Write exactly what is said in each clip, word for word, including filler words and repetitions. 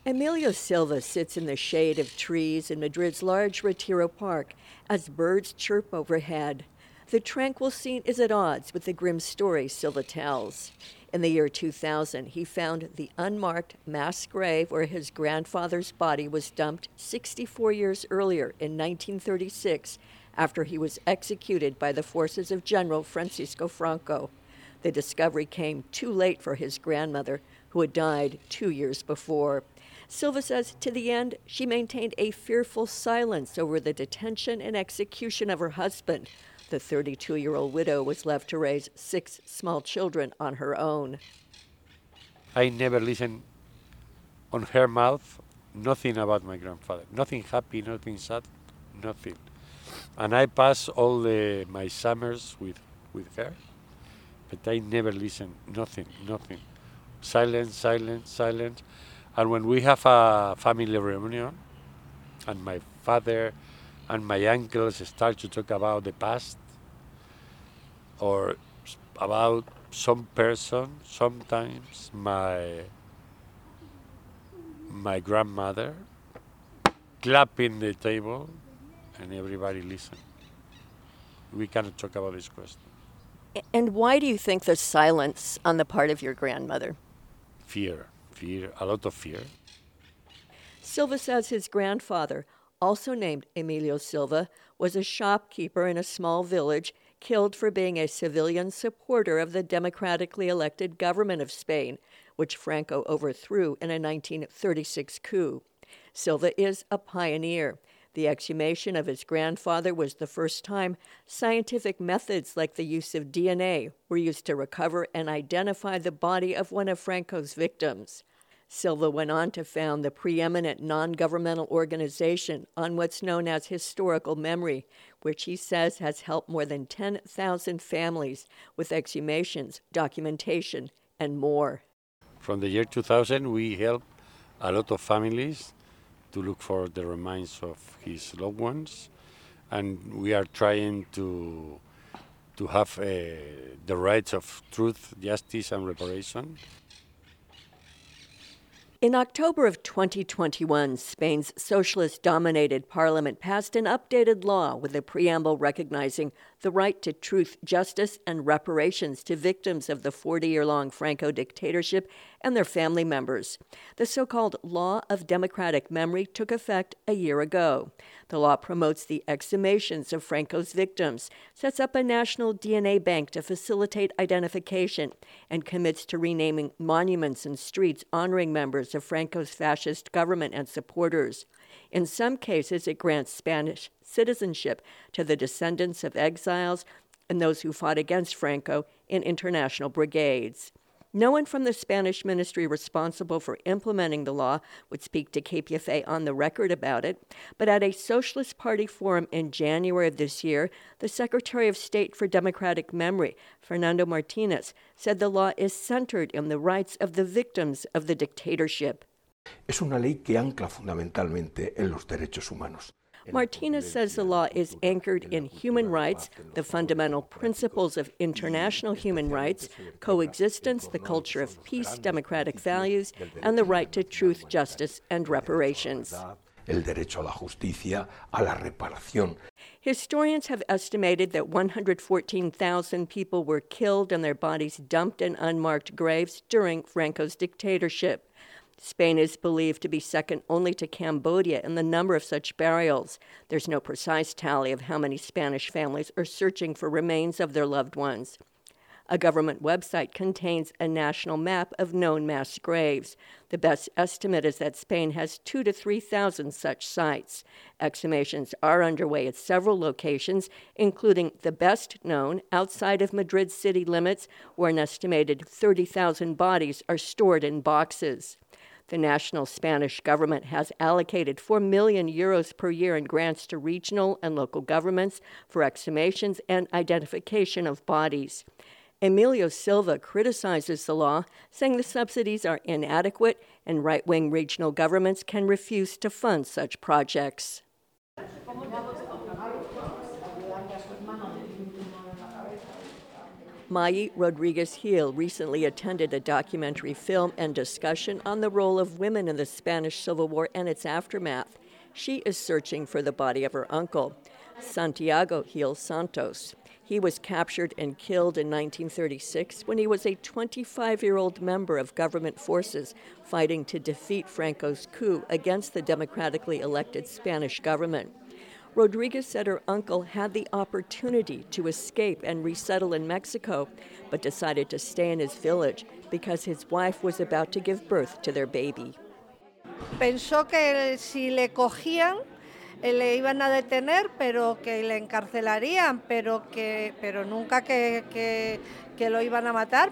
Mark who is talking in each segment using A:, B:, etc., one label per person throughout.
A: Emilio Silva sits in the shade of trees in Madrid's large Retiro Park as birds chirp overhead. The tranquil scene is at odds with the grim story Silva tells. In the year two thousand, he found the unmarked mass grave where his grandfather's body was dumped sixty-four years earlier in nineteen thirty-six after he was executed by the forces of General Francisco Franco. The discovery came too late for his grandmother, who had died two years before. Silva says to the end, she maintained a fearful silence over the detention and execution of her husband. The thirty-two-year-old widow was left to raise six small children on her own.
B: I never listened on her mouth nothing about my grandfather. Nothing happy, nothing sad, nothing. And I pass all the, my summers with, with her, but I never listened, nothing, nothing. Silence, silence, silence. And when we have a family reunion, and my father and my uncles start to talk about the past, or about some person, sometimes my my grandmother, clapping the table, and everybody listen. We cannot talk about this question.
A: And why do you think the silence on the part of your grandmother?
B: Fear, fear, a lot of fear.
A: Silva says his grandfather, also named Emilio Silva, was a shopkeeper in a small village, killed for being a civilian supporter of the democratically elected government of Spain, which Franco overthrew in a nineteen thirty-six coup. Silva is a pioneer. The exhumation of his grandfather was the first time scientific methods like the use of D N A were used to recover and identify the body of one of Franco's victims. Silva went on to found the preeminent non-governmental organization on what's known as historical memory, which he says has helped more than ten thousand families with exhumations, documentation, and more.
B: From the year two thousand, we helped a lot of families to look for the remains of his loved ones, and we are trying to to have uh, the rights of truth, justice, and reparation.
A: In October of twenty twenty-one, Spain's socialist-dominated parliament passed an updated law with a preamble recognizing the right to truth, justice, and reparations to victims of the forty-year-long Franco dictatorship and their family members. The so-called Law of Democratic Memory took effect a year ago. The law promotes the exhumations of Franco's victims, sets up a national D N A bank to facilitate identification, and commits to renaming monuments and streets honoring members of Franco's fascist government and supporters. In some cases, it grants Spanish citizenship to the descendants of exiles and those who fought against Franco in international brigades. No one from the Spanish ministry responsible for implementing the law would speak to K P F A on the record about it, but at a Socialist Party forum in January of this year, the Secretary of State for Democratic Memory, Fernando Martinez, said the law is centered in the rights of the victims of the dictatorship.
C: Es una ley que ancla fundamentalmente en los derechos humanos.
A: Martinez says the law is anchored in human rights, the fundamental principles of international human rights, coexistence, the culture of peace, democratic values, and the right to truth, justice, and reparations.
C: El derecho a la justicia, a la reparación.
A: Historians have estimated that one hundred fourteen thousand people were killed and their bodies dumped in unmarked graves during Franco's dictatorship. Spain is believed to be second only to Cambodia in the number of such burials. There's no precise tally of how many Spanish families are searching for remains of their loved ones. A government website contains a national map of known mass graves. The best estimate is that Spain has two to three thousand such sites. Exhumations are underway at several locations, including the best known outside of Madrid's city limits, where an estimated thirty thousand bodies are stored in boxes. The national Spanish government has allocated four million euros per year in grants to regional and local governments for exhumations and identification of bodies. Emilio Silva criticizes the law, saying the subsidies are inadequate and right-wing regional governments can refuse to fund such projects. Mayi Rodriguez Gil recently attended a documentary film and discussion on the role of women in the Spanish Civil War and its aftermath. She is searching for the body of her uncle, Santiago Gil Santos. He was captured and killed in nineteen thirty-six when he was a twenty-five-year-old member of government forces fighting to defeat Franco's coup against the democratically elected Spanish government. Rodriguez said her uncle had the opportunity to escape and resettle in Mexico, but decided to stay in his village because his wife was about to give birth to their baby.
D: Pensó que si le cogían, le iban a detener, pero que le encarcelarían, pero que, pero nunca que, que, que lo iban a matar.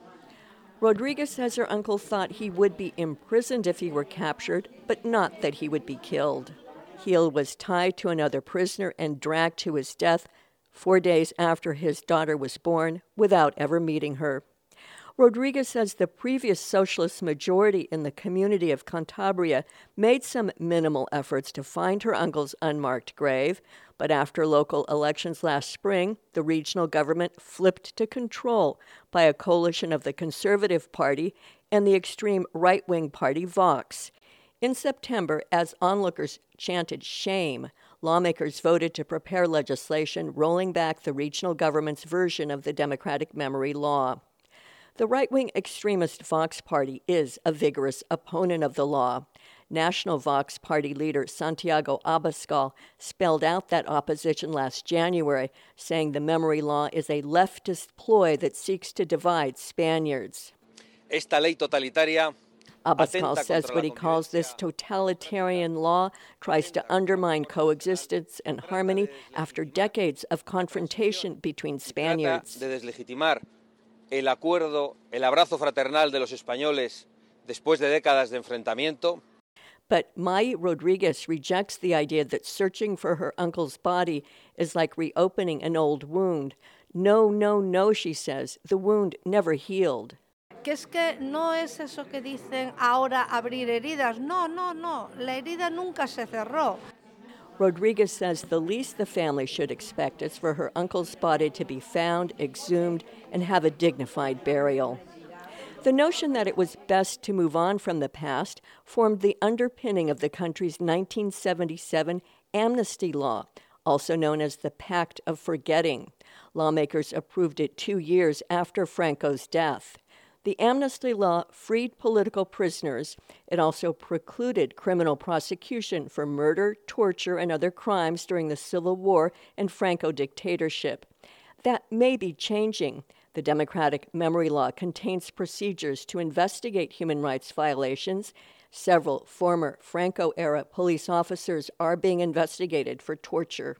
A: Rodriguez says her uncle thought he would be imprisoned if he were captured, but not that he would be killed. Gil was tied to another prisoner and dragged to his death four days after his daughter was born without ever meeting her. Rodriguez says the previous socialist majority in the community of Cantabria made some minimal efforts to find her uncle's unmarked grave, but after local elections last spring, the regional government flipped to control by a coalition of the Conservative Party and the extreme right-wing party Vox. In September, as onlookers chanted shame, lawmakers voted to prepare legislation rolling back the regional government's version of the democratic memory law. The right-wing extremist Vox Party is a vigorous opponent of the law. National Vox Party leader Santiago Abascal spelled out that opposition last January, saying the memory law is a leftist ploy that seeks to divide Spaniards.
E: Esta ley totalitaria
A: Abascal says what he calls this totalitarian law tries to undermine coexistence and harmony after decades of confrontation between Spaniards.
E: De deslegitimar el acuerdo, el abrazo fraternal de los españoles después de décadas de enfrentamiento.
A: But Mayi Rodriguez rejects the idea that searching for her uncle's body is like reopening an old wound. No, no, no, she says. The wound never healed.
D: Que es que no es eso que dicen ahora abrir heridas. No, no, no. La herida nunca se cerró.
A: Rodriguez says the least the family should expect is for her uncle's body to be found, exhumed, and have a dignified burial. The notion that it was best to move on from the past formed the underpinning of the country's nineteen seventy-seven amnesty law, also known as the Pact of Forgetting. Lawmakers approved it two years after Franco's death. The amnesty law freed political prisoners. It also precluded criminal prosecution for murder, torture, and other crimes during the Civil War and Franco dictatorship. That may be changing. The Democratic Memory Law contains procedures to investigate human rights violations. Several former Franco-era police officers are being investigated for torture.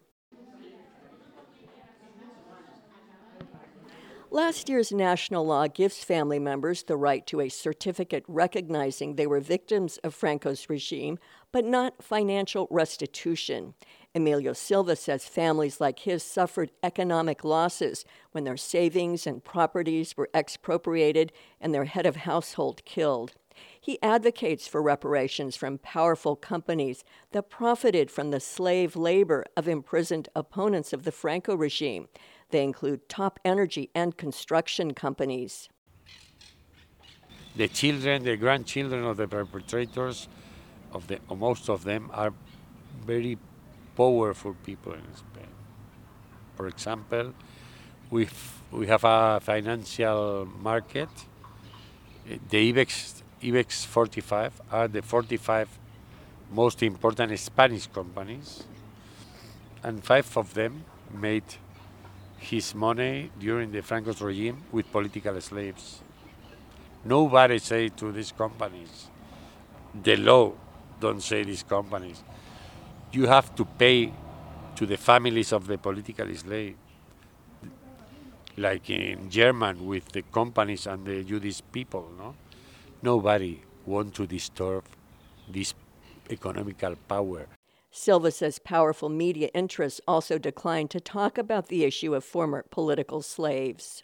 A: Last year's national law gives family members the right to a certificate recognizing they were victims of Franco's regime, but not financial restitution. Emilio Silva says families like his suffered economic losses when their savings and properties were expropriated and their head of household killed. He advocates for reparations from powerful companies that profited from the slave labor of imprisoned opponents of the Franco regime. They include top energy and construction companies.
B: The children, the grandchildren of the perpetrators, of the or most of them, are very powerful people in Spain. For example, we we have a financial market. The IBEX IBEX forty-five are the forty-five most important Spanish companies, and five of them made his money during the Franco's regime with political slaves. Nobody say to these companies, the law don't say these companies, you have to pay to the families of the political slaves, like in German with the companies and the Jewish people, no? Nobody want to disturb this economical power.
A: Silva says powerful media interests also declined to talk about the issue of former political slaves.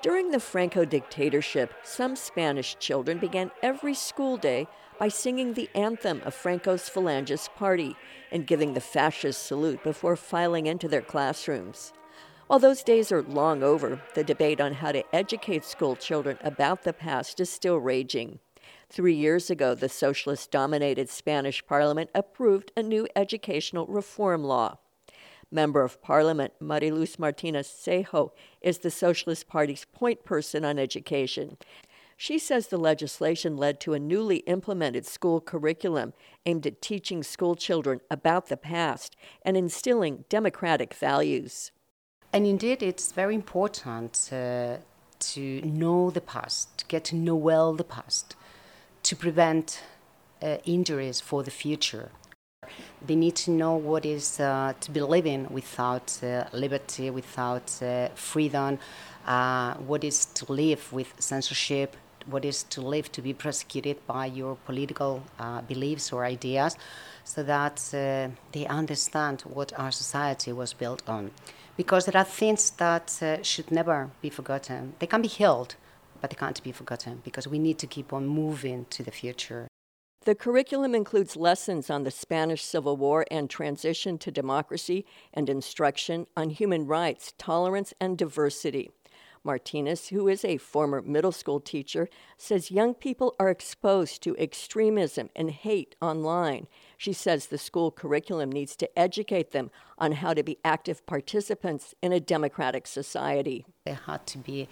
A: During the Franco dictatorship, some Spanish children began every school day by singing the anthem of Franco's Falangist party and giving the fascist salute before filing into their classrooms. While those days are long over, the debate on how to educate school children about the past is still raging. Three years ago, the socialist-dominated Spanish parliament approved a new educational reform law. Member of Parliament Mariluz Martinez Sejo is the Socialist Party's point person on education. She says the legislation led to a newly implemented school curriculum aimed at teaching school children about the past and instilling democratic values.
F: And indeed, it's very important uh, to know the past, to get to know well the past, to prevent uh, injuries for the future. They need to know what is uh, to be living without uh, liberty, without uh, freedom, uh, what is to live with censorship, what is to live to be persecuted by your political uh, beliefs or ideas, so that uh, they understand what our society was built on. Because there are things that uh, should never be forgotten. They can be healed, but they can't be forgotten, because we need to keep on moving to the future.
A: The curriculum includes lessons on the Spanish Civil War and transition to democracy and instruction on human rights, tolerance, and diversity. Martinez, who is a former middle school teacher, says young people are exposed to extremism and hate online. She says the school curriculum needs to educate them on how to be active participants in a democratic society.
F: They had to be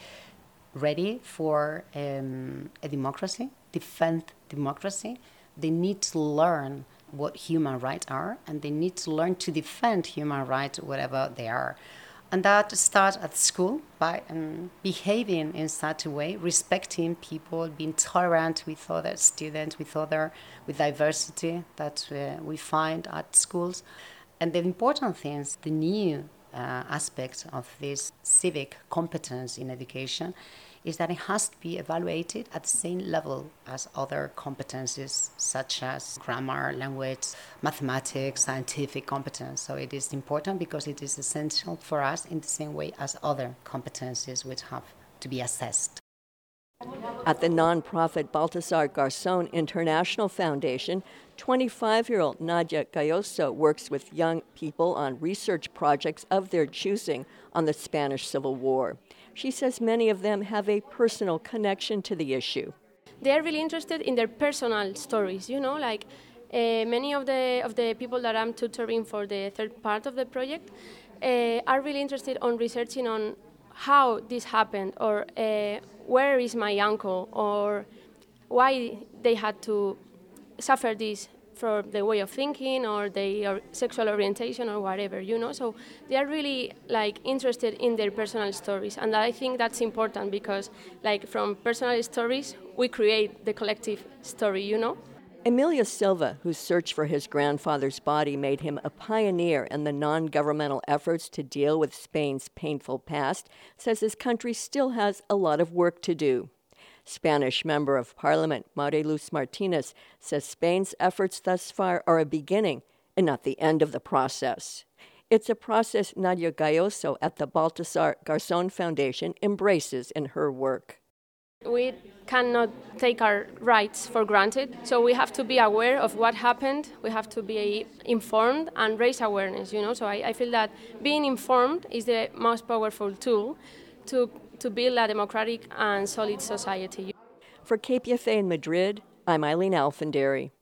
F: ready for um, a democracy, defend democracy. They need to learn what human rights are, and they need to learn to defend human rights, whatever they are. And that starts at school by um, behaving in such a way, respecting people, being tolerant with other students, with other, with diversity that uh, we find at schools. And the important things, the new uh, aspect of this civic competence in education, is that it has to be evaluated at the same level as other competencies, such as grammar, language, mathematics, scientific competence. So it is important because it is essential for us in the same way as other competencies which have to be assessed.
A: At the nonprofit Baltasar Garzón International Foundation, twenty-five-year-old Nadia Gayoso works with young people on research projects of their choosing on the Spanish Civil War. She says many of them have a personal connection to the issue.
G: They're really interested in their personal stories, you know, like uh, many of the of the people that I'm tutoring for the third part of the project uh, are really interested on researching on how this happened, or uh, where is my uncle, or why they had to suffer this for the way of thinking or their sexual orientation or whatever, you know. So they are really like interested in their personal stories, and I think that's important because like from personal stories we create the collective story, you know.
A: Emilio Silva, whose search for his grandfather's body made him a pioneer in the non-governmental efforts to deal with Spain's painful past, says his country still has a lot of work to do. Spanish Member of Parliament Mariluz Martinez says Spain's efforts thus far are a beginning and not the end of the process. It's a process Nadia Gayoso at the Baltasar Garzón Foundation embraces in her work.
G: We cannot take our rights for granted, so we have to be aware of what happened, we have to be informed and raise awareness, you know. So I, I feel that being informed is the most powerful tool to to build a democratic and solid society.
A: For K P F A in Madrid, I'm Eileen Alfandary.